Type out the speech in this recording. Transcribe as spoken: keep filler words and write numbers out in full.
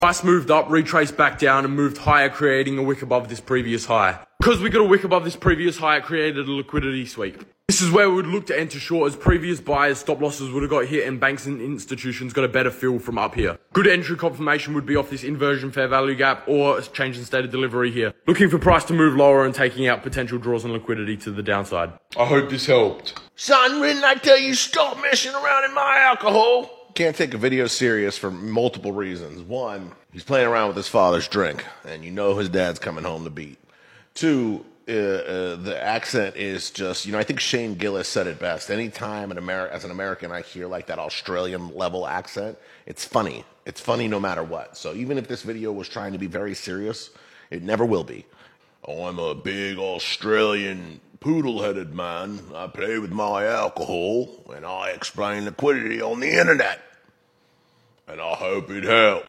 Price moved up, retraced back down, and moved higher, creating a wick above this previous high. Because we got a wick above this previous high, it created a liquidity sweep. This is where we would look to enter short, as previous buyers' stop losses would have got hit and banks and institutions got a better feel from up here. Good entry confirmation would be off this inversion fair value gap or a change in state of delivery here. Looking for price to move lower and taking out potential draws on liquidity to the downside. I hope this helped. Son, didn't I tell you stop messing around in my alcohol? Can't take a video serious for multiple reasons. One, he's playing around with his father's drink, and you know his dad's coming home to beat. Two, uh, uh, the accent is just, you know, I think Shane Gillis said it best. Anytime an Amer- as an American I hear like that Australian level accent, it's funny. It's funny no matter what. So even if this video was trying to be very serious, it never will be. Oh, I'm a big Australian poodle-headed man. I play with my alcohol, and I explain liquidity on the internet. And I hope it helps.